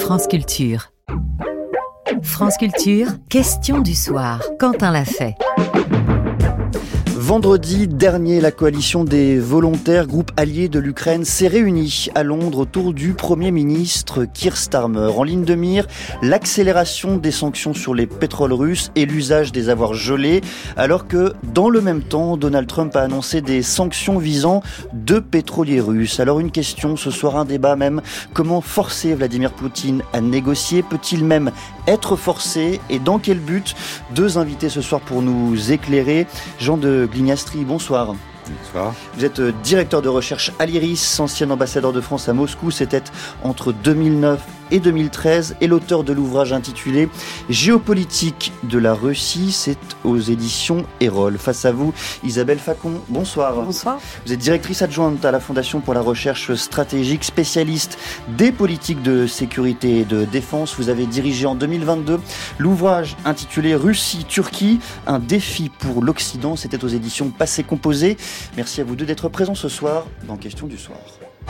France Culture. France Culture, question du soir. Quentin l'a fait. Vendredi dernier, la coalition des volontaires, groupe allié de l'Ukraine, s'est réunie à Londres autour du Premier ministre Keir Starmer. En ligne de mire, l'accélération des sanctions sur les pétroles russes et l'usage des avoirs gelés, alors que, dans le même temps, Donald Trump a annoncé des sanctions visant 2 pétroliers russes. Alors une question, ce soir un débat même, comment forcer Vladimir Poutine à négocier? Peut-il même être forcé? Et dans quel but? 2 invités ce soir pour nous éclairer. Jean de Glignastri, bonsoir. Bonsoir. Vous êtes directeur de recherche à l'IRIS, ancien ambassadeur de France à Moscou. C'était entre 2009 et 2013 et l'auteur de l'ouvrage intitulé Géopolitique de la Russie, c'est aux éditions Erol. Face à vous, Isabelle Facon, bonsoir. Bonsoir. Vous êtes directrice adjointe à la Fondation pour la recherche stratégique, spécialiste des politiques de sécurité et de défense. Vous avez dirigé en 2022 l'ouvrage intitulé Russie-Turquie, un défi pour l'Occident. C'était aux éditions Passé Composé. Merci à vous deux d'être présents ce soir dans Question du soir.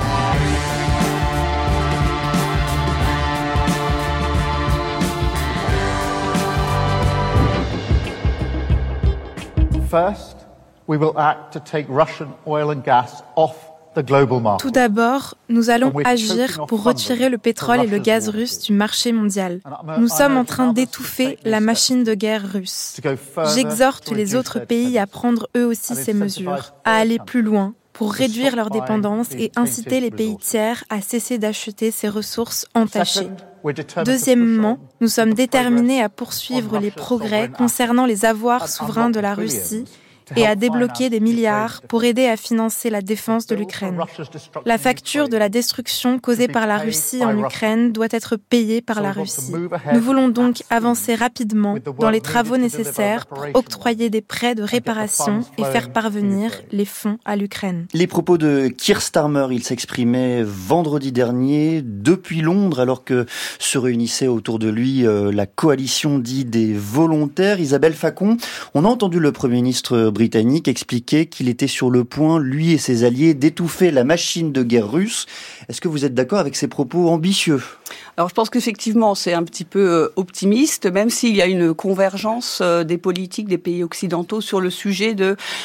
First, we will act to take Russian oil and gas off the global market. Tout d'abord, nous allons agir pour retirer le pétrole et le gaz russe du marché mondial. Nous sommes en train d'étouffer la machine de guerre russe. J'exhorte les autres pays à prendre eux aussi ces mesures, à aller plus loin pour réduire leur dépendance et inciter les pays tiers à cesser d'acheter ces ressources entachées. Deuxièmement, nous sommes déterminés à poursuivre les progrès concernant les avoirs souverains de la Russie et à débloquer des milliards pour aider à financer la défense de l'Ukraine. La facture de la destruction causée par la Russie en Ukraine doit être payée par la Russie. Nous voulons donc avancer rapidement dans les travaux nécessaires pour octroyer des prêts de réparation et faire parvenir les fonds à l'Ukraine. Les propos de Keir Starmer, il s'exprimait vendredi dernier depuis Londres alors que se réunissait autour de lui la coalition dite des volontaires. Isabelle Facon, on a entendu le Premier ministre britannique expliquait qu'il était sur le point, lui et ses alliés, d'étouffer la machine de guerre russe. Est-ce que vous êtes d'accord avec ces propos ambitieux ? Alors je pense qu'effectivement c'est un petit peu optimiste, même s'il y a une convergence des politiques des pays occidentaux sur le sujet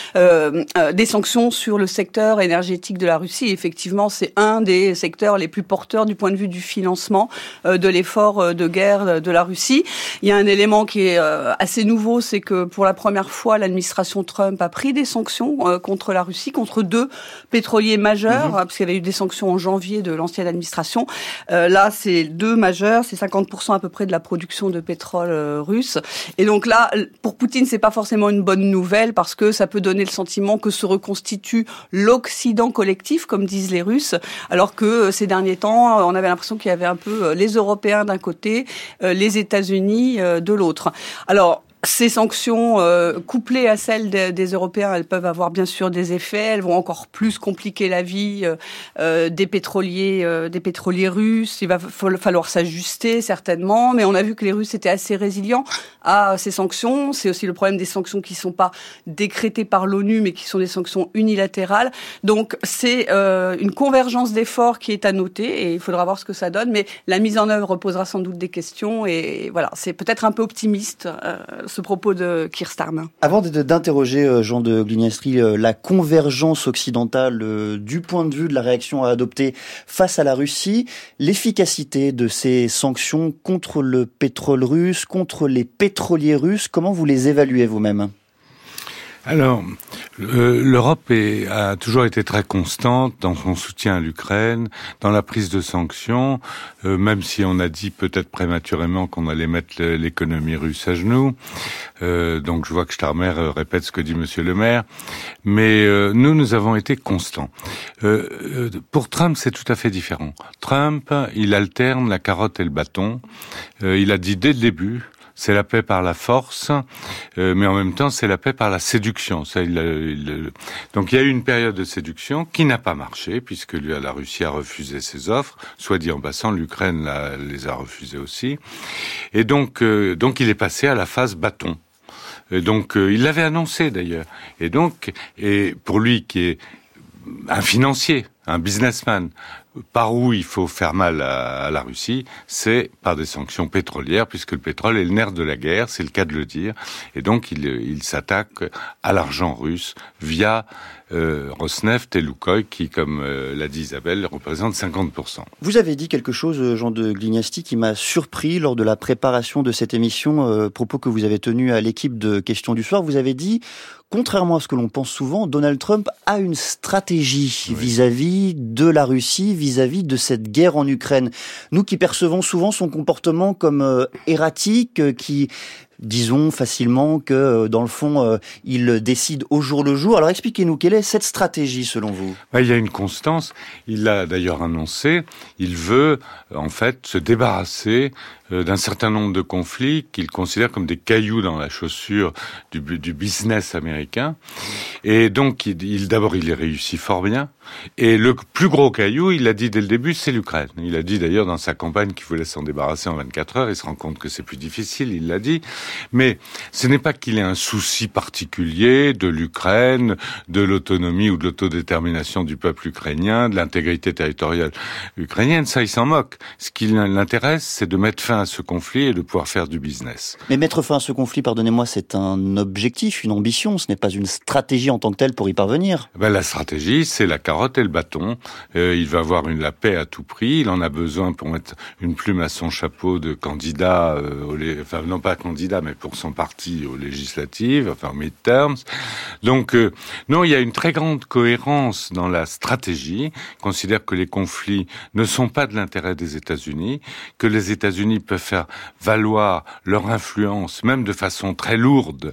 des sanctions sur le secteur énergétique de la Russie. Effectivement, c'est un des secteurs les plus porteurs du point de vue du financement de l'effort de guerre de la Russie. Il y a un élément qui est assez nouveau, c'est que pour la première fois, l'administration Trump a pris des sanctions contre la Russie, contre 2 pétroliers majeurs, parce qu'il y avait eu des sanctions en janvier de l'ancienne administration. Là, c'est 2 majeurs, c'est 50% à peu près de la production de pétrole russe. Et donc là, pour Poutine, c'est pas forcément une bonne nouvelle parce que ça peut donner le sentiment que se reconstitue l'Occident collectif, comme disent les Russes, alors que ces derniers temps, on avait l'impression qu'il y avait un peu les Européens d'un côté, les États-Unis de l'autre. Alors, ces sanctions couplées à celles des Européens, elles peuvent avoir bien sûr des effets. Elles vont encore plus compliquer la vie des pétroliers russes. Il va falloir s'ajuster certainement, mais on a vu que les Russes étaient assez résilients à ces sanctions. C'est aussi le problème des sanctions qui sont pas décrétées par l'ONU, mais qui sont des sanctions unilatérales. Donc c'est une convergence d'efforts qui est à noter et il faudra voir ce que ça donne. Mais la mise en œuvre posera sans doute des questions et voilà, c'est peut-être un peu optimiste. Ce propos de Keir Starmer. Avant d'interroger Jean de Glignastri, la convergence occidentale du point de vue de la réaction à adopter face à la Russie, l'efficacité de ces sanctions contre le pétrole russe, contre les pétroliers russes, comment vous les évaluez vous-même ? Alors, l'Europe a toujours été très constante dans son soutien à l'Ukraine, dans la prise de sanctions, même si on a dit peut-être prématurément qu'on allait mettre l'économie russe à genoux. Donc je vois que Starmer répète ce que dit Monsieur le maire. Mais nous avons été constants. Pour Trump, c'est tout à fait différent. Trump, il alterne la carotte et le bâton. Il a dit dès le début... C'est la paix par la force, mais en même temps, c'est la paix par la séduction. Donc il y a eu une période de séduction qui n'a pas marché, puisque la Russie a refusé ses offres. Soit dit en passant, l'Ukraine les a refusées aussi. Et donc il est passé à la phase bâton. Et donc il l'avait annoncé d'ailleurs. Et pour lui qui est un financier, un businessman, par où il faut faire mal à la Russie, c'est par des sanctions pétrolières, puisque le pétrole est le nerf de la guerre, c'est le cas de le dire. Et donc, il s'attaque à l'argent russe via Rosneft et Lukoil, qui, comme l'a dit Isabelle, représentent 50%. Vous avez dit quelque chose, Jean de Glignasti, qui m'a surpris lors de la préparation de cette émission, propos que vous avez tenu à l'équipe de Questions du Soir. Vous avez dit, contrairement à ce que l'on pense souvent, Donald Trump a une stratégie vis-à-vis de la Russie, vis-à-vis de cette guerre en Ukraine. Nous qui percevons souvent son comportement comme erratique, qui... disons facilement que, dans le fond, il décide au jour le jour. Alors expliquez-nous, quelle est cette stratégie selon vous ? Il y a une constance, il l'a d'ailleurs annoncé, il veut en fait se débarrasser d'un certain nombre de conflits qu'il considère comme des cailloux dans la chaussure du business américain. Et donc, d'abord, il y réussit fort bien. Et le plus gros caillou, il l'a dit dès le début, c'est l'Ukraine. Il a dit d'ailleurs dans sa campagne qu'il voulait s'en débarrasser en 24 heures. Il se rend compte que c'est plus difficile, il l'a dit. Mais ce n'est pas qu'il ait un souci particulier de l'Ukraine, de l'autonomie ou de l'autodétermination du peuple ukrainien, de l'intégrité territoriale ukrainienne. Ça, il s'en moque. Ce qui l'intéresse, c'est de mettre fin à ce conflit et de pouvoir faire du business. Mais mettre fin à ce conflit, pardonnez-moi, c'est un objectif, une ambition. Ce n'est pas une stratégie en tant que telle pour y parvenir. La stratégie, c'est la carotte et le bâton. Il va avoir la paix à tout prix. Il en a besoin pour mettre une plume à son chapeau de candidat, non pas candidat, mais pour son parti aux législatives, enfin midterms. Donc, non, il y a une très grande cohérence dans la stratégie. Il considère que les conflits ne sont pas de l'intérêt des États-Unis, que les États-Unis peuvent faire valoir leur influence, même de façon très lourde,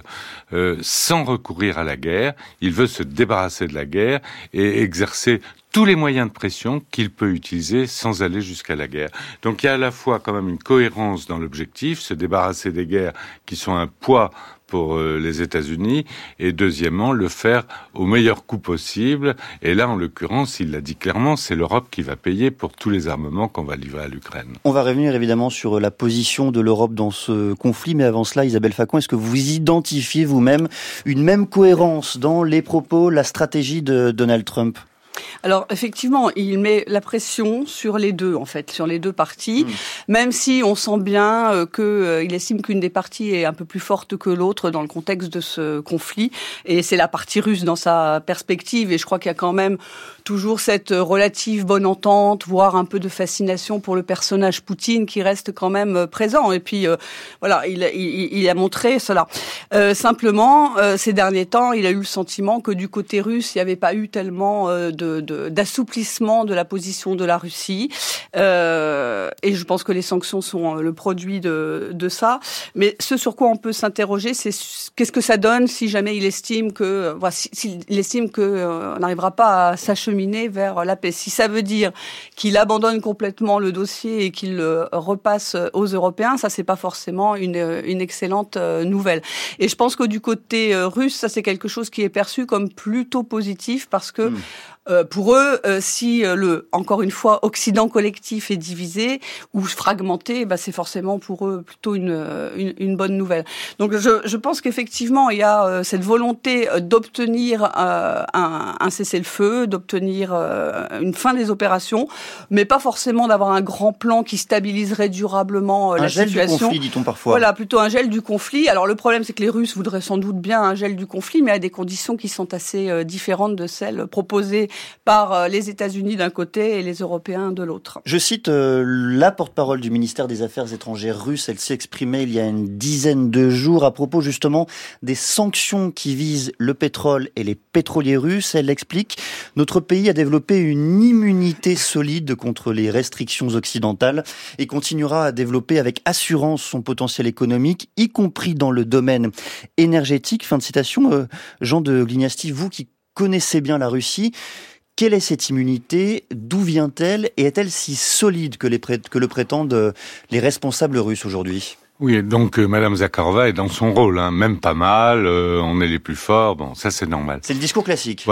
sans recourir à la guerre. Il veut se débarrasser de la guerre et exercer tous les moyens de pression qu'il peut utiliser sans aller jusqu'à la guerre. Donc il y a à la fois quand même une cohérence dans l'objectif, se débarrasser des guerres qui sont un poids pour les États-Unis, et deuxièmement, le faire au meilleur coût possible. Et là, en l'occurrence, il l'a dit clairement, c'est l'Europe qui va payer pour tous les armements qu'on va livrer à l'Ukraine. On va revenir évidemment sur la position de l'Europe dans ce conflit, mais avant cela, Isabelle Facon, est-ce que vous identifiez vous-même une même cohérence dans les propos, la stratégie de Donald Trump ? Alors effectivement, il met la pression sur les deux, en fait, sur les deux parties, même si on sent bien qu'il estime qu'une des parties est un peu plus forte que l'autre dans le contexte de ce conflit, et c'est la partie russe dans sa perspective, et je crois qu'il y a quand même toujours cette relative bonne entente, voire un peu de fascination pour le personnage Poutine qui reste quand même présent, et puis voilà, il a montré cela. Simplement, ces derniers temps, il a eu le sentiment que du côté russe, il n'y avait pas eu tellement d'assouplissement de la position de la Russie, et je pense que les sanctions sont le produit de ça. Mais ce sur quoi on peut s'interroger, c'est qu'est-ce que ça donne si jamais il estime que on n'arrivera pas à s'acheminer vers la paix. Si ça veut dire qu'il abandonne complètement le dossier et qu'il repasse aux Européens, ça c'est pas forcément une excellente nouvelle. Et je pense que du côté russe, ça c'est quelque chose qui est perçu comme plutôt positif parce que pour eux, si encore une fois, Occident collectif est divisé ou fragmenté, c'est forcément pour eux plutôt une bonne nouvelle. Donc je pense qu'effectivement, il y a cette volonté d'obtenir un cessez-le-feu, d'obtenir une fin des opérations, mais pas forcément d'avoir un grand plan qui stabiliserait durablement la situation. Un gel du conflit, dit-on parfois. Voilà, plutôt un gel du conflit. Alors le problème, c'est que les Russes voudraient sans doute bien un gel du conflit, mais à des conditions qui sont assez différentes de celles proposées par les États-Unis d'un côté et les Européens de l'autre. Je cite la porte-parole du ministère des Affaires étrangères russe. Elle s'est exprimée il y a une dizaine de jours à propos justement des sanctions qui visent le pétrole et les pétroliers russes. Elle explique « Notre pays a développé une immunité solide contre les restrictions occidentales et continuera à développer avec assurance son potentiel économique, y compris dans le domaine énergétique. » Fin de citation. Jean de Glignasti, vous qui connaissez bien la Russie, quelle est cette immunité? D'où vient-elle? Et est-elle si solide que le prétendent les responsables russes aujourd'hui? Oui, donc Madame Zakharova est dans son rôle, même pas mal, on est les plus forts, bon, ça c'est normal. C'est le discours classique. Voilà.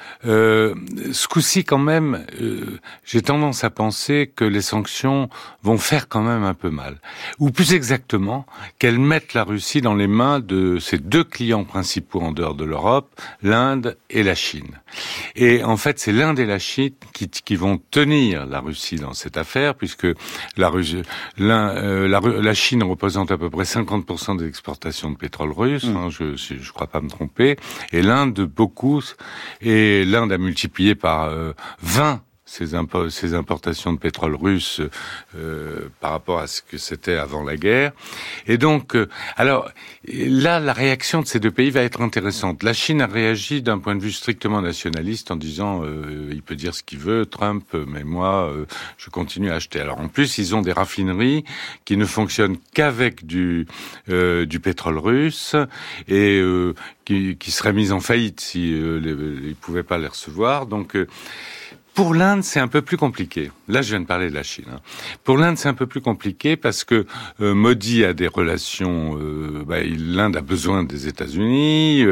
ce coup-ci, quand même, j'ai tendance à penser que les sanctions vont faire quand même un peu mal. Ou plus exactement, qu'elles mettent la Russie dans les mains de ses deux clients principaux en dehors de l'Europe, l'Inde et la Chine. Et en fait, c'est l'Inde et la Chine qui vont tenir la Russie dans cette affaire, puisque la Chine représente à peu près 50% des exportations de pétrole russe, je crois pas me tromper, et l'Inde beaucoup, et l'Inde a multiplié par 20 ces importations de pétrole russe par rapport à ce que c'était avant la guerre. Et donc, alors là, la réaction de ces deux pays va être intéressante. La Chine a réagi d'un point de vue strictement nationaliste en disant il peut dire ce qu'il veut, Trump, mais moi, je continue à acheter. Alors en plus, ils ont des raffineries qui ne fonctionnent qu'avec du pétrole russe et qui seraient mises en faillite si ils pouvaient pas les recevoir. Donc pour l'Inde, c'est un peu plus compliqué. Là, je viens de parler de la Chine. Pour l'Inde, c'est un peu plus compliqué parce que Modi a des relations. L'Inde a besoin des États-Unis.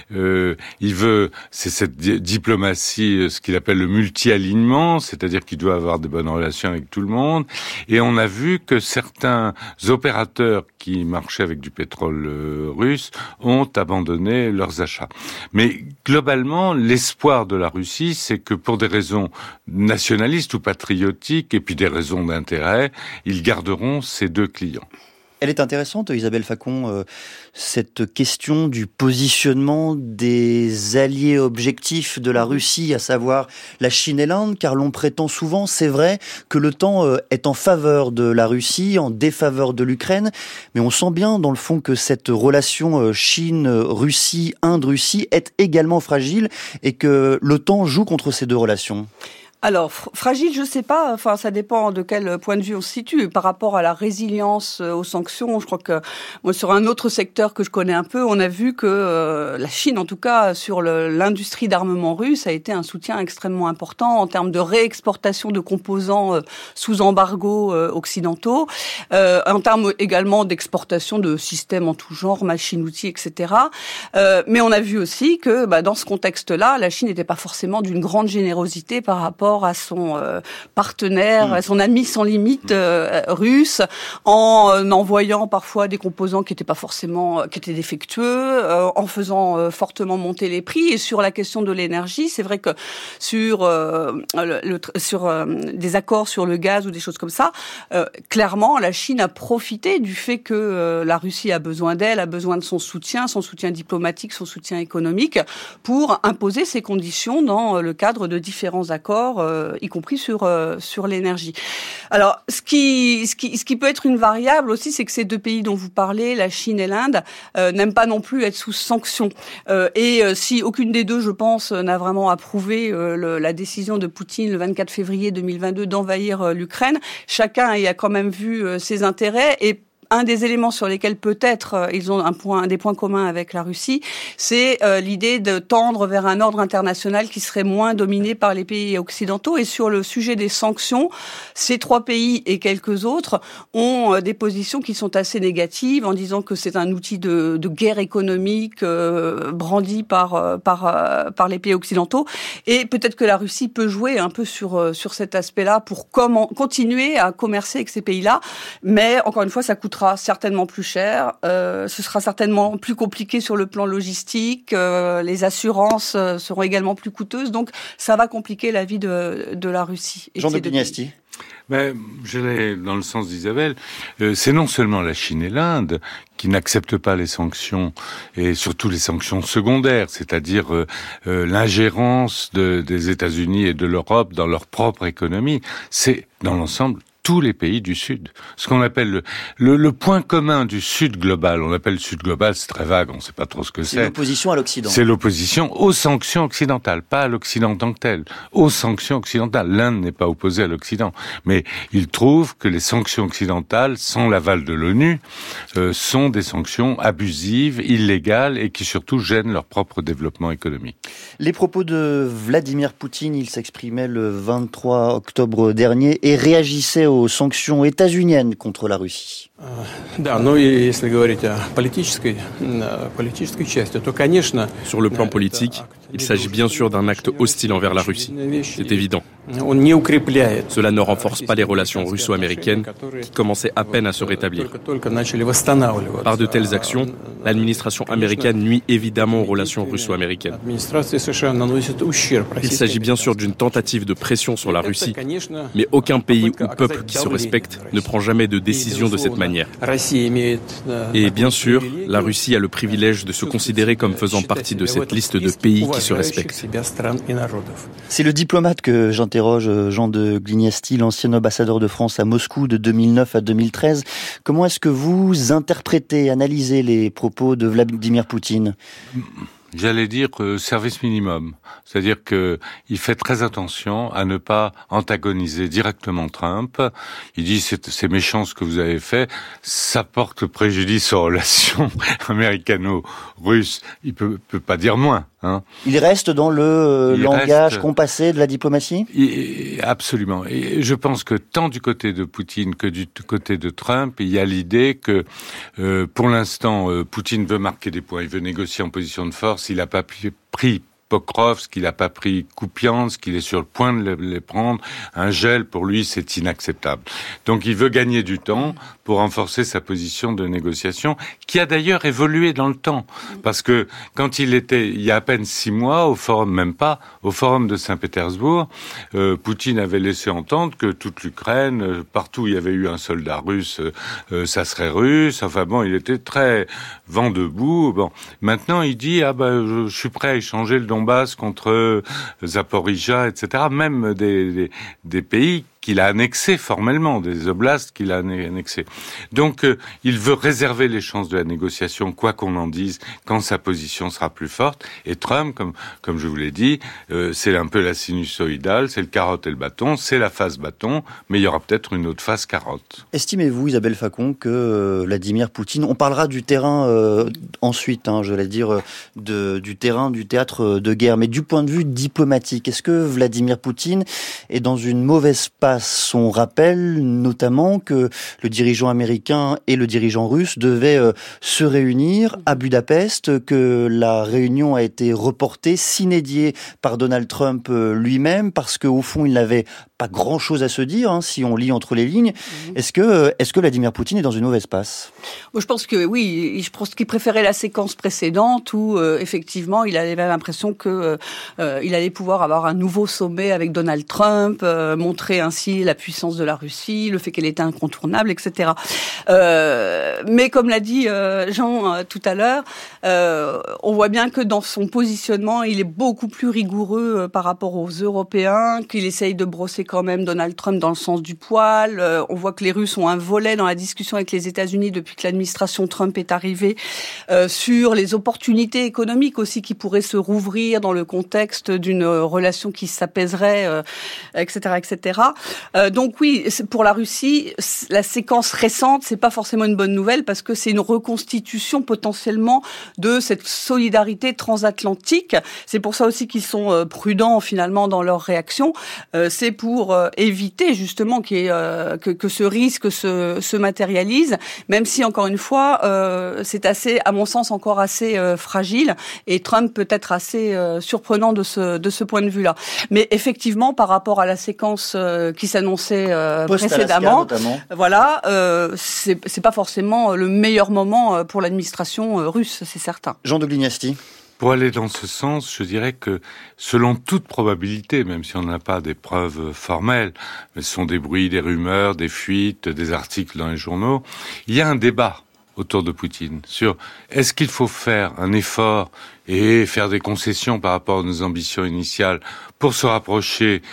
C'est cette diplomatie, ce qu'il appelle le multi-alignement, c'est-à-dire qu'il doit avoir des bonnes relations avec tout le monde. Et on a vu que certains opérateurs qui marchaient avec du pétrole russe ont abandonné leurs achats. Mais globalement, l'espoir de la Russie, c'est que pour des raisons nationalistes ou patriotiques, et puis des raisons d'intérêt, ils garderont ces deux clients. Elle est intéressante, Isabelle Facon, cette question du positionnement des alliés objectifs de la Russie, à savoir la Chine et l'Inde, car l'on prétend souvent, c'est vrai, que le temps est en faveur de la Russie, en défaveur de l'Ukraine, mais on sent bien dans le fond que cette relation Chine-Russie, Inde-Russie est également fragile et que le temps joue contre ces deux relations. Alors, fragile, je sais pas. Enfin, ça dépend de quel point de vue on se situe. Par rapport à la résilience aux sanctions, je crois que moi, sur un autre secteur que je connais un peu, on a vu que la Chine, en tout cas, sur l'industrie d'armement russe, a été un soutien extrêmement important en termes de réexportation de composants sous embargo occidentaux, en termes également d'exportation de systèmes en tout genre, machines-outils, etc. Mais on a vu aussi que, dans ce contexte-là, la Chine n'était pas forcément d'une grande générosité par rapport à son partenaire, à son ami sans limite russe, en envoyant parfois des composants qui étaient défectueux, en faisant fortement monter les prix. Et sur la question de l'énergie, c'est vrai que sur des accords sur le gaz ou des choses comme ça, clairement, la Chine a profité du fait que la Russie a besoin d'elle, a besoin de son soutien diplomatique, son soutien économique, pour imposer ses conditions dans le cadre de différents accords, y compris sur l'énergie. Alors, ce qui peut être une variable aussi, c'est que ces deux pays dont vous parlez, la Chine et l'Inde, n'aiment pas non plus être sous sanctions. Et si aucune des deux, je pense, n'a vraiment approuvé la décision de Poutine le 24 février 2022 d'envahir l'Ukraine, chacun y a quand même vu ses intérêts. Et un des éléments sur lesquels peut-être ils ont des points communs avec la Russie, c'est l'idée de tendre vers un ordre international qui serait moins dominé par les pays occidentaux. Et sur le sujet des sanctions, ces trois pays et quelques autres ont des positions qui sont assez négatives en disant que c'est un outil de guerre économique brandi par les pays occidentaux. Et peut-être que la Russie peut jouer un peu sur cet aspect-là pour continuer à commercer avec ces pays-là. Mais encore une fois, ça coûtera certainement plus cher, ce sera certainement plus compliqué sur le plan logistique, les assurances seront également plus coûteuses, donc ça va compliquer la vie de la Russie. Jean de Bignasti. Je l'ai dans le sens d'Isabelle. C'est non seulement la Chine et l'Inde qui n'acceptent pas les sanctions, et surtout les sanctions secondaires, c'est-à-dire l'ingérence des États-Unis et de l'Europe dans leur propre économie. C'est dans l'ensemble tous les pays du Sud. Ce qu'on appelle le point commun du Sud global, on appelle le Sud global, c'est très vague, on ne sait pas trop ce que c'est. C'est l'opposition à l'Occident. C'est l'opposition aux sanctions occidentales, pas à l'Occident en tant que tel, aux sanctions occidentales. L'Inde n'est pas opposée à l'Occident, mais il trouve que les sanctions occidentales, sans l'aval de l'ONU, sont des sanctions abusives, illégales et qui surtout gênent leur propre développement économique. Les propos de Vladimir Poutine, il s'exprimait le 23 octobre dernier et réagissait aux sanctions états-uniennes contre la Russie. Sur le plan politique, Il s'agit bien sûr d'un acte hostile envers la Russie. C'est évident. Cela ne renforce pas les relations russo-américaines qui commençaient à peine à se rétablir. Par de telles actions, l'administration américaine nuit évidemment aux relations russo-américaines. Il s'agit bien sûr d'une tentative de pression sur la Russie, mais aucun pays ou peuple qui se respecte ne prend jamais de décision de cette manière. Et bien sûr, la Russie a le privilège de se considérer comme faisant partie de cette liste de pays qui se respectent. C'est le diplomate que j'interroge, Jean de Glignasti, l'ancien ambassadeur de France à Moscou de 2009 à 2013. Comment est-ce que vous interprétez, analysez les propos de Vladimir Poutine ? J'allais dire service minimum, c'est-à-dire que il fait très attention à ne pas antagoniser directement Trump. Il dit c'est méchant ce que vous avez fait, ça porte préjudice aux relations américano-russes. Il peut pas dire moins. Hein. Il reste dans le langage compassé de la diplomatie ? Absolument. Et je pense que tant du côté de Poutine que du côté de Trump, il y a l'idée que pour l'instant, Poutine veut marquer des points, il veut négocier en position de force. Il n'a pas pris Pokrovsk, il n'a pas pris Kupiansk, il est sur le point de les prendre. Un gel, pour lui, c'est inacceptable. Donc il veut gagner du temps pour renforcer sa position de négociation, qui a d'ailleurs évolué dans le temps. Parce que quand il y a à peine 6 mois, au forum de Saint-Pétersbourg, Poutine avait laissé entendre que toute l'Ukraine, partout où il y avait eu un soldat russe, ça serait russe. Enfin bon, il était très vent debout. Bon, maintenant il dit je suis prêt à échanger le Donbass contre Zaporizhzhia, etc. Même des pays qu'il a annexé formellement, des oblasts qu'il a annexés. Donc, il veut réserver les chances de la négociation, quoi qu'on en dise, quand sa position sera plus forte. Et Trump, comme je vous l'ai dit, c'est un peu la sinusoïdale, c'est le carotte et le bâton, c'est la phase bâton, mais il y aura peut-être une autre phase carotte. Estimez-vous, Isabelle Facon, que Vladimir Poutine, on parlera du terrain ensuite, je vais dire, du théâtre de guerre, mais du point de vue diplomatique, est-ce que Vladimir Poutine est dans une mauvaise passe? On rappelle notamment que le dirigeant américain et le dirigeant russe devaient se réunir à Budapest, que la réunion a été reportée, sine-die par Donald Trump lui-même, parce qu'au fond, il n'avait pas grand-chose à se dire, si on lit entre les lignes. Est-ce que Vladimir Poutine est dans une mauvaise passe ? Je pense que oui, je pense qu'il préférait la séquence précédente où effectivement il avait l'impression que il allait pouvoir avoir un nouveau sommet avec Donald Trump, montrer ainsi la puissance de la Russie, le fait qu'elle était incontournable, etc. Mais comme l'a dit Jean tout à l'heure, on voit bien que dans son positionnement, il est beaucoup plus rigoureux par rapport aux Européens, qu'il essaye de brosser quand même Donald Trump dans le sens du poil. On voit que les Russes ont un volet dans la discussion avec les États-Unis depuis que l'administration Trump est arrivée sur les opportunités économiques aussi qui pourraient se rouvrir dans le contexte d'une relation qui s'apaiserait, etc., etc. Donc oui, pour la Russie, la séquence récente, c'est pas forcément une bonne nouvelle parce que c'est une reconstitution potentiellement de cette solidarité transatlantique. C'est pour ça aussi qu'ils sont prudents finalement dans leur réaction. C'est pour éviter justement que ce risque se matérialise, même si encore une fois, c'est assez, à mon sens, encore assez fragile et Trump peut être assez surprenant de ce point de vue-là. Mais effectivement, par rapport à la séquence qui s'annonçait précédemment, voilà, c'est pas forcément le meilleur moment pour l'administration russe, c'est certain. Jean de Glignasti. Pour aller dans ce sens, je dirais que, selon toute probabilité, même si on n'a pas des preuves formelles, mais ce sont des bruits, des rumeurs, des fuites, des articles dans les journaux, il y a un débat autour de Poutine sur est-ce qu'il faut faire un effort et faire des concessions par rapport à nos ambitions initiales pour se rapprocher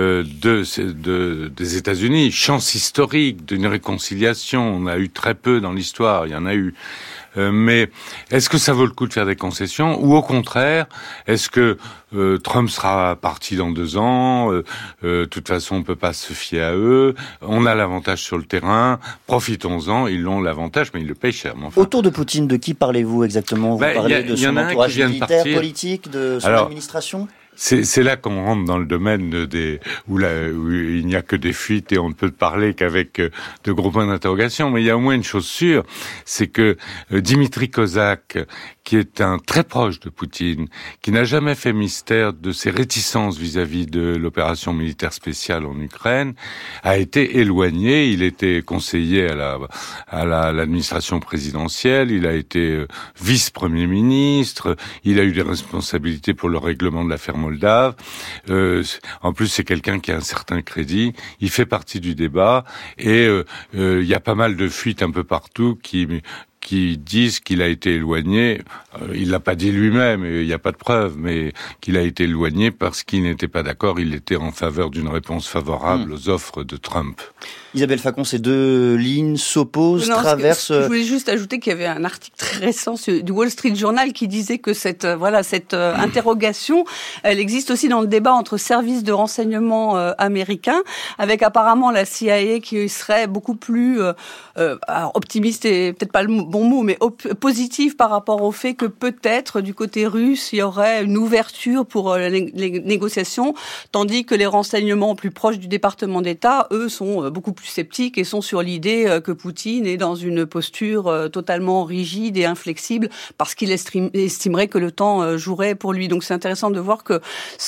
des États-Unis, chance historique d'une réconciliation, on a eu très peu dans l'histoire, il y en a eu. Mais est-ce que ça vaut le coup de faire des concessions ou au contraire, est-ce que Trump sera parti dans 2 ans, de toute façon on peut pas se fier à eux, on a l'avantage sur le terrain, profitons-en, ils ont l'avantage mais ils le payent cher. Enfin. Autour de Poutine, de qui parlez-vous exactement ? Vous parlez de son entourage militaire, politique, de son administration ? C'est là qu'on rentre dans le domaine où il n'y a que des fuites et on ne peut parler qu'avec de gros points d'interrogation. Mais il y a au moins une chose sûre, c'est que Dimitri Kozak, qui est un très proche de Poutine, qui n'a jamais fait mystère de ses réticences vis-à-vis de l'opération militaire spéciale en Ukraine, a été éloigné. Il était conseiller à l'administration présidentielle, il a été vice-premier ministre, il a eu des responsabilités pour le règlement de l'affaire moldave. En plus, c'est quelqu'un qui a un certain crédit. Il fait partie du débat et il y a pas mal de fuites un peu partout qui disent qu'il a été éloigné. Il l'a pas dit lui-même, il n'y a pas de preuve, mais qu'il a été éloigné parce qu'il n'était pas d'accord. Il était en faveur d'une réponse favorable aux offres de Trump. Isabelle Facon, ces deux lignes s'opposent, traversent... Je voulais juste ajouter qu'il y avait un article très récent du Wall Street Journal qui disait que cette interrogation, elle existe aussi dans le débat entre services de renseignement américains, avec apparemment la CIA qui serait beaucoup plus optimiste, et peut-être pas le bon mot, mais positif par rapport au fait que peut-être du côté russe, il y aurait une ouverture pour les négociations, tandis que les renseignements plus proches du département d'État, eux, sont beaucoup plus sceptiques et sont sur l'idée que Poutine est dans une posture totalement rigide et inflexible parce qu'il estimerait que le temps jouerait pour lui. Donc c'est intéressant de voir que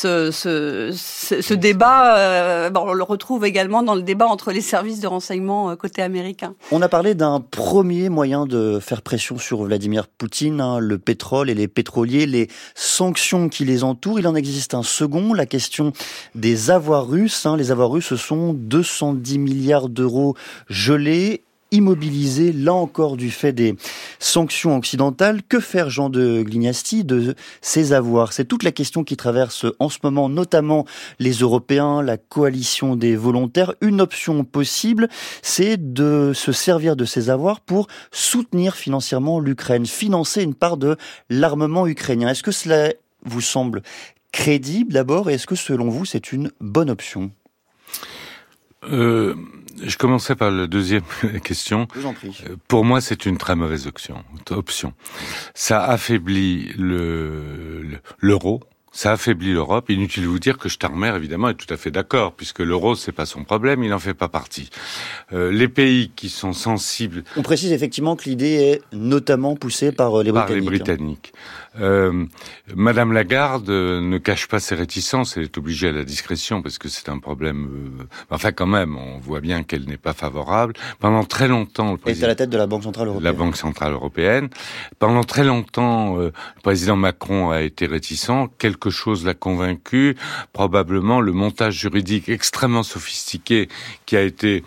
ce débat, on le retrouve également dans le débat entre les services de renseignement côté américain. On a parlé d'un premier moyen de faire pression sur Vladimir Poutine, le pétrole et les pétroliers, les sanctions qui les entourent. Il en existe un second, la question des avoirs russes. Les avoirs russes, ce sont 210 milliards d'euros gelés, immobilisés, là encore du fait des sanctions occidentales. Que faire, Jean de Glignasti, de ces avoirs? C'est toute la question qui traverse en ce moment, notamment les Européens, la coalition des volontaires. Une option possible, c'est de se servir de ces avoirs pour soutenir financièrement l'Ukraine, financer une part de l'armement ukrainien. Est-ce que cela vous semble crédible d'abord, et est-ce que selon vous c'est une bonne option? Je commencerai par la deuxième question. Je vous en prie. Pour moi, c'est une très mauvaise option. Ça affaiblit l'euro. Ça affaiblit l'Europe. Inutile de vous dire que Starmer, évidemment, est tout à fait d'accord, puisque l'euro, c'est pas son problème, il n'en fait pas partie. Les pays qui sont sensibles... On précise effectivement que l'idée est notamment poussée par les Britanniques. Madame Lagarde ne cache pas ses réticences, elle est obligée à la discrétion, parce que c'est un problème... Enfin, quand même, on voit bien qu'elle n'est pas favorable. Pendant très longtemps... Elle est à la tête de la Banque Centrale Européenne. La Banque Centrale Européenne. Pendant très longtemps, le président Macron a été réticent. Quelque chose l'a convaincu, probablement le montage juridique extrêmement sophistiqué qui a été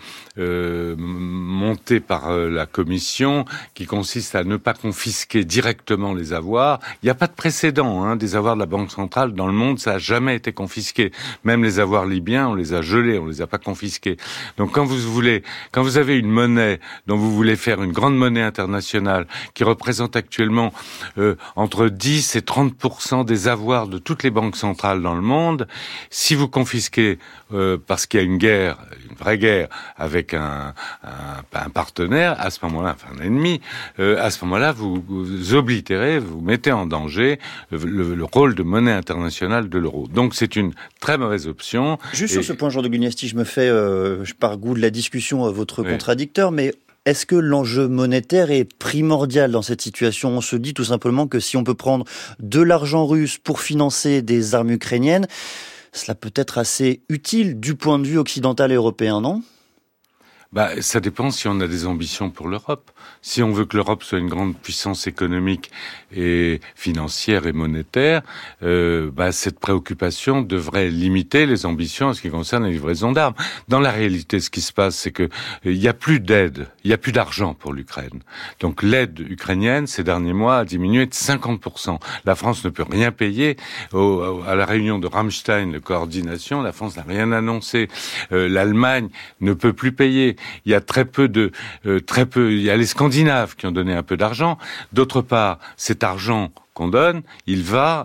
monté par la Commission, qui consiste à ne pas confisquer directement les avoirs. Il n'y a pas de précédent des avoirs de la Banque centrale dans le monde, ça n'a jamais été confisqué. Même les avoirs libyens, on les a gelés, on les a pas confisqués. Donc quand vous avez une monnaie dont vous voulez faire une grande monnaie internationale qui représente actuellement entre 10 et 30% des avoirs de toutes les banques centrales dans le monde, si vous confisquez parce qu'il y a une guerre, une vraie guerre avec un partenaire, à ce moment-là, enfin un ennemi, à ce moment-là, vous oblitérez, vous mettez en danger le rôle de monnaie internationale de l'euro. Donc c'est une très mauvaise option. Juste sur ce point, Jean de Glignasti, je me fais, par goût de la discussion, votre contradicteur, mais est-ce que l'enjeu monétaire est primordial dans cette situation? On se dit tout simplement que si on peut prendre de l'argent russe pour financer des armes ukrainiennes, cela peut être assez utile du point de vue occidental et européen, non? Ça dépend si on a des ambitions pour l'Europe. Si on veut que l'Europe soit une grande puissance économique et financière et monétaire, cette préoccupation devrait limiter les ambitions en ce qui concerne les livraisons d'armes. Dans la réalité, ce qui se passe, c'est que il y a plus d'aide, il y a plus d'argent pour l'Ukraine. Donc l'aide ukrainienne ces derniers mois a diminué de 50%. La France ne peut rien payer. À la réunion de Rammstein de coordination, la France n'a rien annoncé. L'Allemagne ne peut plus payer. Il y a il y a les Scandinaves qui ont donné un peu d'argent. D'autre part, cet argent qu'on donne, il va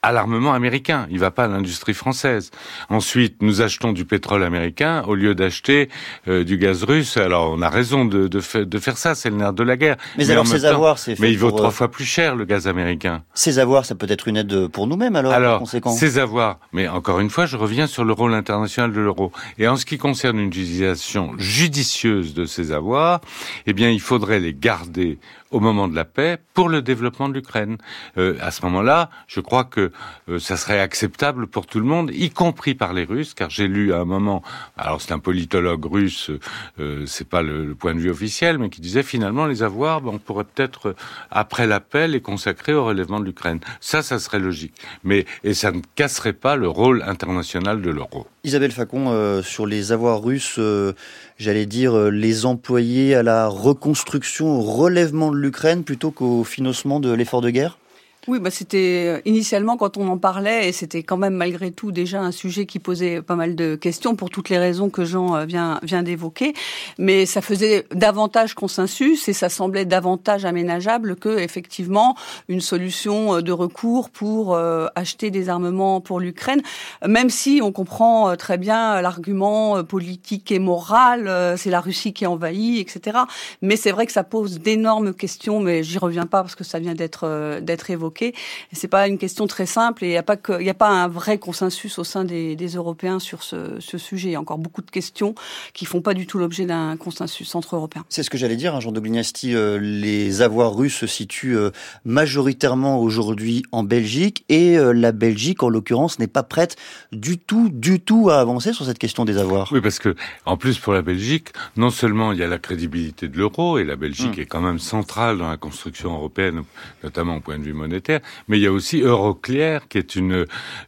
à l'armement américain, il va pas à l'industrie française. Ensuite, nous achetons du pétrole américain au lieu d'acheter du gaz russe. Alors, on a raison de faire ça, c'est le nerf de la guerre. Mais alors, ces avoirs, c'est fait mais il vaut 3 fois plus cher, le gaz américain. Ces avoirs, ça peut être une aide pour nous-mêmes, alors, par conséquent. Ces avoirs, mais encore une fois, je reviens sur le rôle international de l'euro. Et en ce qui concerne une utilisation judicieuse de ces avoirs, eh bien, il faudrait les garder au moment de la paix pour le développement de l'Ukraine. À ce moment-là, je crois que ça serait acceptable pour tout le monde, y compris par les Russes, car j'ai lu à un moment, alors c'est un politologue russe, c'est pas le point de vue officiel, mais qui disait finalement les avoirs, on pourrait peut-être après la paix les consacrer au relèvement de l'Ukraine. Ça serait logique. Et ça ne casserait pas le rôle international de l'euro. Isabelle Facon, sur les avoirs russes, j'allais dire les employer à la reconstruction, au relèvement de l'Ukraine plutôt qu'au financement de l'effort de guerre ? Oui, c'était initialement quand on en parlait, et c'était quand même malgré tout déjà un sujet qui posait pas mal de questions pour toutes les raisons que Jean vient d'évoquer. Mais ça faisait davantage consensus et ça semblait davantage aménageable que effectivement une solution de recours pour acheter des armements pour l'Ukraine. Même si on comprend très bien l'argument politique et moral, c'est la Russie qui envahit, etc. Mais c'est vrai que ça pose d'énormes questions. Mais j'y reviens pas parce que ça vient d'être évoqué. C'est pas une question très simple et il y a pas un vrai consensus au sein des Européens sur ce sujet. Il y a encore beaucoup de questions qui font pas du tout l'objet d'un consensus entre Européens. C'est ce que j'allais dire, Jean Doglignasti, les avoirs russes se situent majoritairement aujourd'hui en Belgique et la Belgique, en l'occurrence, n'est pas prête du tout à avancer sur cette question des avoirs. Oui, parce que en plus pour la Belgique, non seulement il y a la crédibilité de l'euro et la Belgique est quand même centrale dans la construction européenne, notamment au point de vue monétaire, mais il y a aussi Euroclear qui est une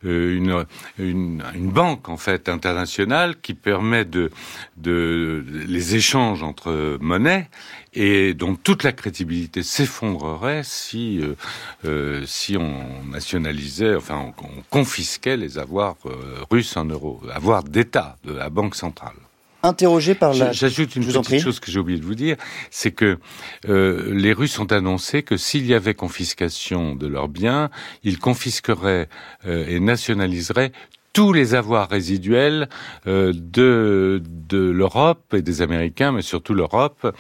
banque en fait internationale qui permet de les échanges entre monnaies et dont toute la crédibilité s'effondrerait si on nationalisait, enfin on confisquait les avoirs russes en euros, avoirs d'État de la Banque centrale. Interrogé par J'ajoute une petite chose que j'ai oublié de vous dire, c'est que les Russes ont annoncé que s'il y avait confiscation de leurs biens, ils confisqueraient et nationaliseraient tous les avoirs résiduels de l'Europe et des Américains, mais surtout l'Europe,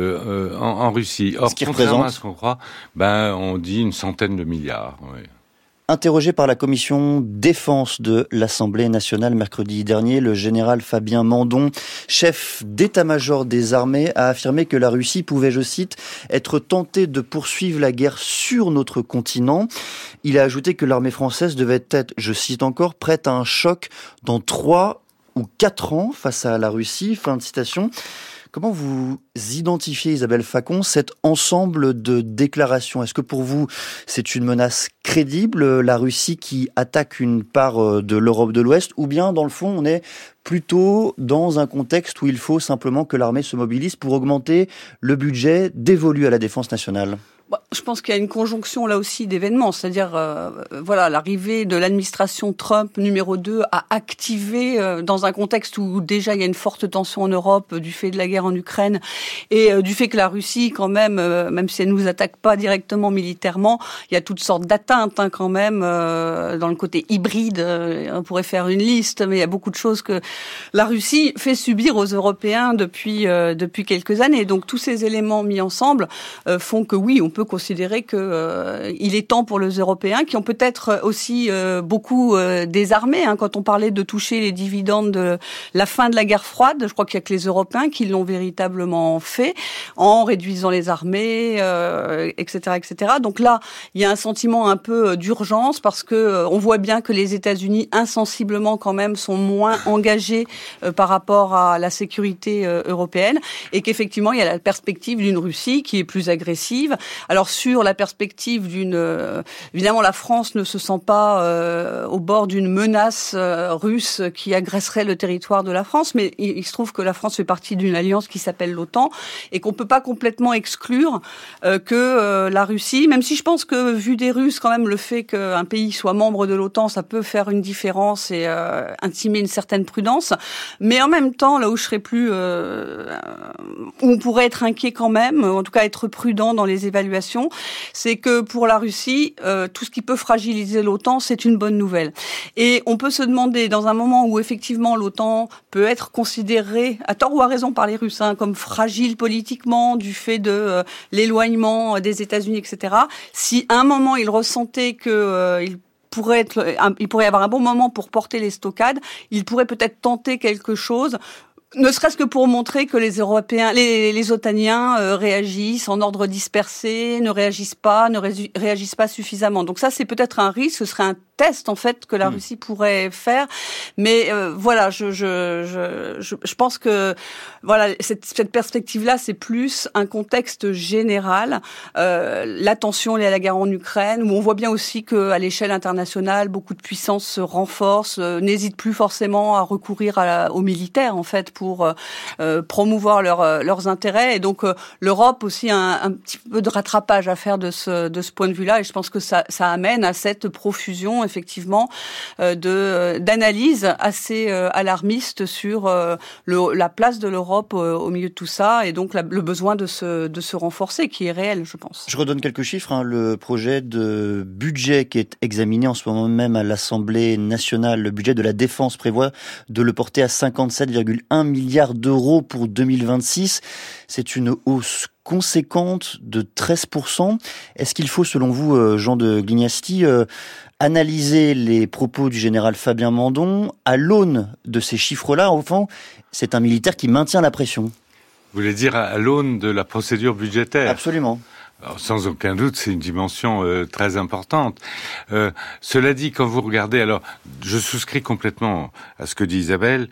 en Russie. Or, contrairement à ce qu'on croit, on dit une centaine de milliards. Oui. Interrogé par la commission défense de l'Assemblée nationale mercredi dernier, le général Fabien Mandon, chef d'état-major des armées, a affirmé que la Russie pouvait, je cite, être tentée de poursuivre la guerre sur notre continent. Il a ajouté que l'armée française devait être, je cite encore, prête à un choc dans 3 ou 4 ans face à la Russie. Fin de citation. Comment vous identifiez, Isabelle Facon, cet ensemble de déclarations ? Est-ce que pour vous, c'est une menace crédible, la Russie qui attaque une part de l'Europe de l'Ouest, ou bien, dans le fond, on est plutôt dans un contexte où il faut simplement que l'armée se mobilise pour augmenter le budget dévolu à la défense nationale ? Je pense qu'il y a une conjonction là aussi d'événements, c'est-à-dire l'arrivée de l'administration Trump numéro 2 a activé dans un contexte où déjà il y a une forte tension en Europe du fait de la guerre en Ukraine et du fait que la Russie quand même si elle nous attaque pas directement militairement, il y a toutes sortes d'atteintes quand même dans le côté hybride, on pourrait faire une liste, mais il y a beaucoup de choses que la Russie fait subir aux Européens depuis quelques années. Donc tous ces éléments mis ensemble font que oui, on peut considérer que il est temps pour les Européens qui ont peut-être aussi beaucoup désarmé. Quand on parlait de toucher les dividendes de la fin de la guerre froide, je crois qu'il y a que les Européens qui l'ont véritablement fait en réduisant les armées, etc., etc. Donc là, il y a un sentiment un peu d'urgence parce que on voit bien que les États-Unis insensiblement quand même sont moins engagés par rapport à la sécurité européenne et qu'effectivement il y a la perspective d'une Russie qui est plus agressive. Alors sur la perspective évidemment la France ne se sent pas au bord d'une menace russe qui agresserait le territoire de la France, mais il se trouve que la France fait partie d'une alliance qui s'appelle l'OTAN et qu'on peut pas complètement exclure que la Russie, même si je pense que vu des Russes quand même le fait qu'un pays soit membre de l'OTAN, ça peut faire une différence et intimer une certaine prudence, mais en même temps là où je serais plus où on pourrait être inquiet quand même, en tout cas être prudent dans les évaluations, évaluation, c'est que pour la Russie, tout ce qui peut fragiliser l'OTAN, c'est une bonne nouvelle. Et on peut se demander, dans un moment où effectivement l'OTAN peut être considérée, à tort ou à raison par les Russes, comme fragile politiquement du fait de l'éloignement des États-Unis, etc., si à un moment ils ressentaient que il pourrait y avoir un bon moment pour porter les stockades, il pourrait peut-être tenter quelque chose, ne serait-ce que pour montrer que les Européens, les OTANiens réagissent en ordre dispersé, ne réagissent pas suffisamment. Donc ça, c'est peut-être un risque, ce serait un test en fait que la Russie pourrait faire, mais voilà, je pense que voilà cette perspective-là, c'est plus un contexte général, l'attention liée à la guerre en Ukraine, où on voit bien aussi que à l'échelle internationale, beaucoup de puissances se renforcent, n'hésitent plus forcément à recourir aux militaires en fait pour promouvoir leurs intérêts, et donc l'Europe aussi a un petit peu de rattrapage à faire de ce point de vue-là, et je pense que ça amène à cette profusion effectivement d'analyses assez alarmistes sur la place de l'Europe au milieu de tout ça, et donc le besoin de se renforcer, qui est réel, je pense. Je redonne quelques chiffres. Le projet de budget qui est examiné en ce moment même à l'Assemblée nationale, le budget de la défense, prévoit de le porter à 57,1 milliards d'euros pour 2026. C'est une hausse conséquente de 13%. Est-ce qu'il faut, selon vous, Jean de Glignasti, analyser les propos du général Fabien Mandon à l'aune de ces chiffres-là? Enfin, c'est un militaire qui maintient la pression. Vous voulez dire à l'aune de la procédure budgétaire? Absolument. Alors, sans aucun doute, c'est une dimension très importante. Cela dit, quand vous regardez, alors je souscris complètement à ce que dit Isabelle.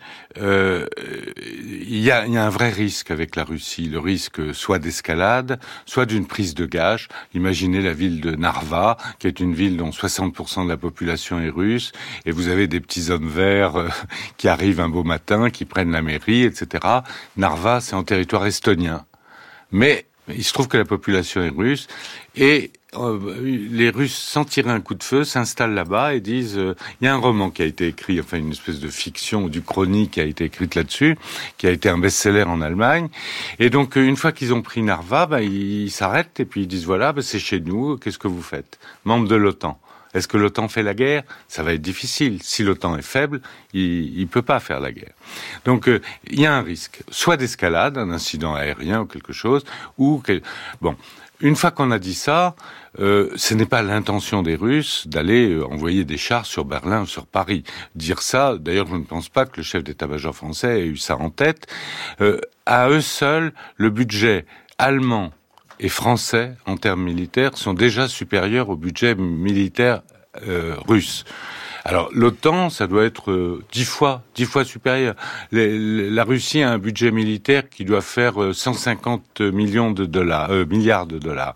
Il y a un vrai risque avec la Russie, le risque soit d'escalade, soit d'une prise de gage. Imaginez la ville de Narva, qui est une ville dont 60% de la population est russe, et vous avez des petits hommes verts qui arrivent un beau matin, qui prennent la mairie, etc. Narva, c'est en territoire estonien, mais il se trouve que la population est russe, et les Russes, sans tirer un coup de feu, s'installent là-bas et disent il y a un roman qui a été écrit, enfin une espèce de fiction ou du chronique qui a été écrite là-dessus, qui a été un best-seller en Allemagne. Et donc une fois qu'ils ont pris Narva, ils s'arrêtent et puis ils disent voilà, c'est chez nous, qu'est-ce que vous faites? Membre de l'OTAN. Est-ce que l'OTAN fait la guerre? Ça va être difficile. Si l'OTAN est faible, il peut pas faire la guerre. Donc, il y a un risque. Soit d'escalade, un incident aérien ou quelque chose, bon. Une fois qu'on a dit ça, ce n'est pas l'intention des Russes d'aller envoyer des chars sur Berlin ou sur Paris. Dire ça, d'ailleurs, je ne pense pas que le chef d'état-major français ait eu ça en tête. À eux seuls, le budget allemand et français, en termes militaires, sont déjà supérieurs au budget militaire russe. Alors, l'OTAN, ça doit être 10 fois supérieur. La Russie a un budget militaire qui doit faire 150 milliards de dollars.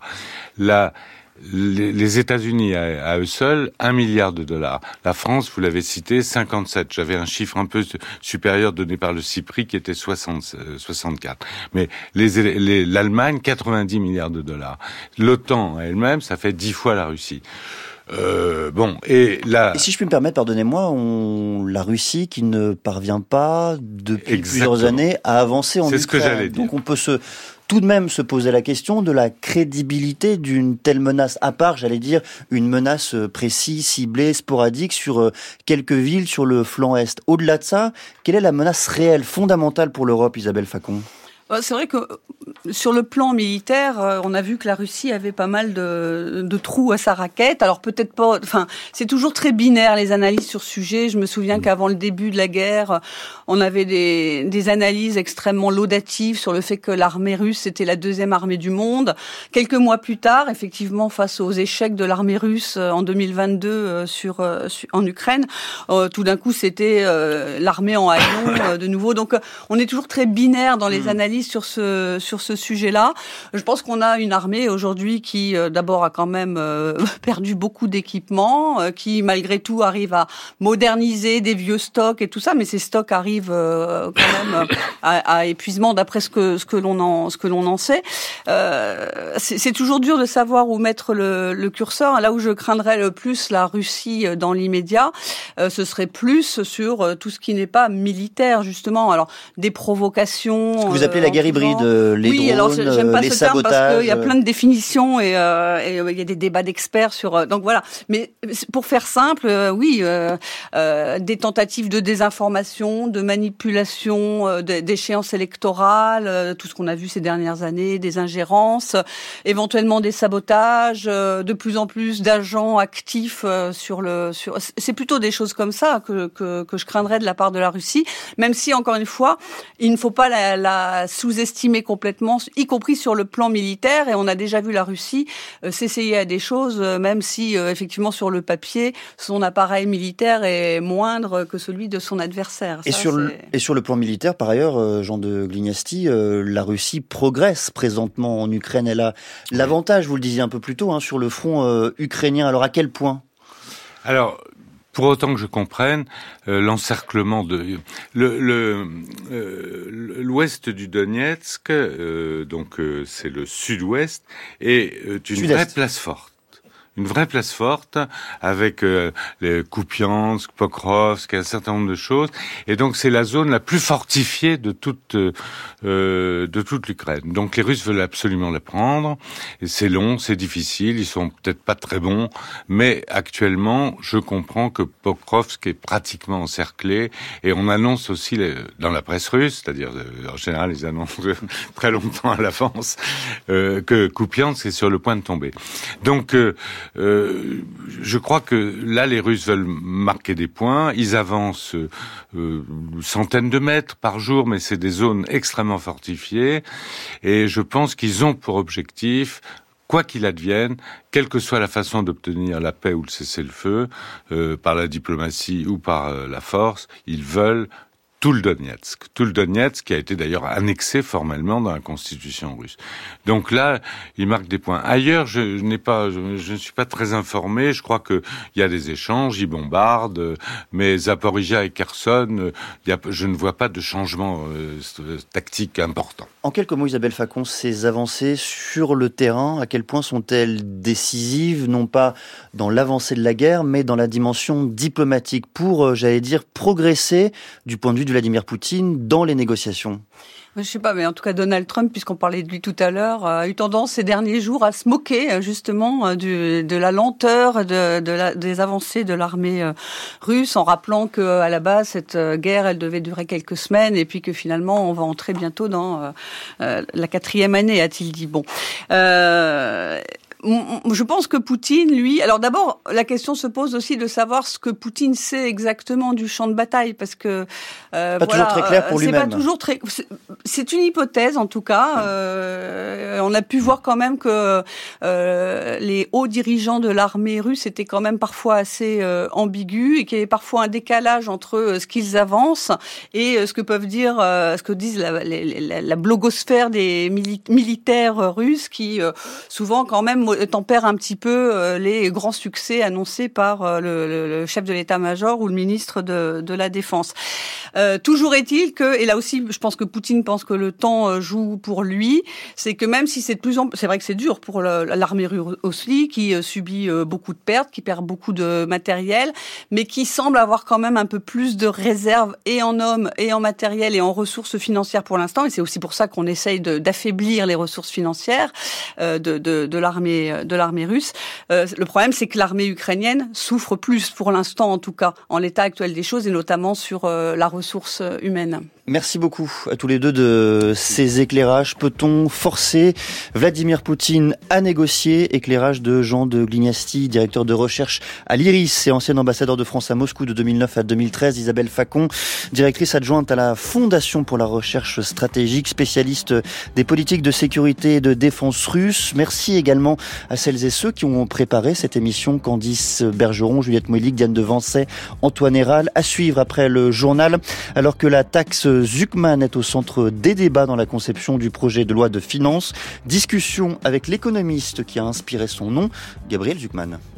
Les États-Unis, à eux seuls, 1 milliard de dollars. La France, vous l'avez cité, 57. J'avais un chiffre un peu supérieur donné par le CIPRI qui était 64. Mais l'Allemagne, 90 milliards de dollars. L'OTAN elle-même, ça fait 10 fois la Russie. Et si je puis me permettre, pardonnez-moi, la Russie qui ne parvient pas depuis plusieurs années à avancer en Ukraine. C'est ce que j'allais dire. Donc on peut tout de même se poser la question de la crédibilité d'une telle menace, à part, j'allais dire, une menace précise, ciblée, sporadique sur quelques villes sur le flanc Est. Au-delà de ça, quelle est la menace réelle, fondamentale pour l'Europe, Isabelle Facon ? C'est vrai que sur le plan militaire, on a vu que la Russie avait pas mal de trous à sa raquette. Alors peut-être pas. Enfin, c'est toujours très binaire les analyses sur ce sujet. Je me souviens qu'avant le début de la guerre, on avait des analyses extrêmement laudatives sur le fait que l'armée russe était la deuxième armée du monde. Quelques mois plus tard, effectivement, face aux échecs de l'armée russe en 2022 en Ukraine, tout d'un coup, c'était l'armée en haillons de nouveau. Donc, on est toujours très binaire dans les analyses sur ce sujet-là. Je pense qu'on a une armée aujourd'hui qui d'abord a quand même perdu beaucoup d'équipements, qui malgré tout arrive à moderniser des vieux stocks et tout ça, mais ces stocks arrivent quand même à épuisement d'après ce que l'on en sait. C'est toujours dur de savoir où mettre le curseur. Là où je craindrais le plus la Russie dans l'immédiat, ce serait plus sur tout ce qui n'est pas militaire justement. Alors des provocations. Ce que vous appelez la guerre hybride, les drones, j'aime pas les ce terme sabotages. Parce qu'il y a plein de définitions et il y a des débats d'experts sur. Donc voilà. Mais pour faire simple, des tentatives de désinformation, de manipulation, d'échéances électorales, tout ce qu'on a vu ces dernières années, des ingérences, éventuellement des sabotages, de plus en plus d'agents actifs c'est plutôt des choses comme ça que je craindrais de la part de la Russie, même si encore une fois, il ne faut pas la sous-estimer complètement, y compris sur le plan militaire, et on a déjà vu la Russie s'essayer à des choses, même si effectivement sur le papier, son appareil militaire est moindre que celui de son adversaire. Et sur le plan militaire, par ailleurs, Jean de Glignasti, la Russie progresse présentement en Ukraine. Elle a l'avantage, vous le disiez un peu plus tôt, sur le front ukrainien. Alors à quel point ? Alors, pour autant que je comprenne, l'encerclement de l'ouest du Donetsk, c'est le sud-ouest, est une vraie place forte. Une vraie place forte avec les Kupiansk, Pokrovsk, un certain nombre de choses. Et donc c'est la zone la plus fortifiée de toute l'Ukraine. Donc les Russes veulent absolument la prendre. Et c'est long, c'est difficile. Ils sont peut-être pas très bons, mais actuellement, je comprends que Pokrovsk est pratiquement encerclé. Et on annonce aussi dans la presse russe, c'est-à-dire en général ils annoncent très longtemps à l'avance que Kupiansk est sur le point de tomber. Donc je crois que là, les Russes veulent marquer des points. Ils avancent centaines de mètres par jour, mais c'est des zones extrêmement fortifiées. Et je pense qu'ils ont pour objectif, quoi qu'il advienne, quelle que soit la façon d'obtenir la paix ou le cessez-le-feu, par la diplomatie ou par la force, ils veulent tout le Donetsk qui a été d'ailleurs annexé formellement dans la constitution russe. Donc là, il marque des points. Ailleurs, je ne suis pas très informé. Je crois que il y a des échanges, ils bombardent, mais Zaporijia et Kherson, je ne vois pas de changement tactique important. En quelques mots, Isabelle Facon, ces avancées sur le terrain, à quel point sont-elles décisives, non pas dans l'avancée de la guerre, mais dans la dimension diplomatique pour, progresser du point de vue de Vladimir Poutine dans les négociations? Je sais pas, mais en tout cas Donald Trump, puisqu'on parlait de lui tout à l'heure, a eu tendance ces derniers jours à se moquer justement de la lenteur des avancées de l'armée russe, en rappelant que à la base cette guerre elle devait durer quelques semaines et puis que finalement on va entrer bientôt dans la 4e année, a-t-il dit. Bon. Je pense que Poutine, lui... Alors d'abord, la question se pose aussi de savoir ce que Poutine sait exactement du champ de bataille, parce que... toujours très clair pour lui-même. C'est pas toujours très... C'est une hypothèse, en tout cas. On a pu voir quand même que les hauts dirigeants de l'armée russe étaient quand même parfois assez ambigus, et qu'il y avait parfois un décalage entre ce qu'ils avancent et ce que peuvent dire, ce que disent la blogosphère des militaires russes, qui souvent quand même tempère un petit peu les grands succès annoncés par le chef de l'état-major ou le ministre de la Défense. Toujours est-il que, et là aussi je pense que Poutine pense que le temps joue pour lui, c'est que même si c'est de plus en plus, c'est vrai que c'est dur pour l'armée russe aussi, qui subit beaucoup de pertes, qui perd beaucoup de matériel, mais qui semble avoir quand même un peu plus de réserves et en hommes et en matériel et en ressources financières pour l'instant, et c'est aussi pour ça qu'on essaye d'affaiblir les ressources financières de l'armée russe. Le problème, c'est que l'armée ukrainienne souffre plus, pour l'instant en tout cas, en l'état actuel des choses, et notamment sur la ressource humaine. Merci beaucoup à tous les deux de ces éclairages. Peut-on forcer Vladimir Poutine à négocier? Éclairage de Jean de Glignasti, directeur de recherche à l'IRIS et ancien ambassadeur de France à Moscou de 2009 à 2013. Isabelle Facon, directrice adjointe à la Fondation pour la recherche stratégique, spécialiste des politiques de sécurité et de défense russe. Merci également à celles et ceux qui ont préparé cette émission. Candice Bergeron, Juliette Moëllic, Diane Devancey, Antoine Héral. À suivre après le journal, alors que la taxe Zuckman est au centre des débats dans la conception du projet de loi de finances. Discussion avec l'économiste qui a inspiré son nom, Gabriel Zuckman.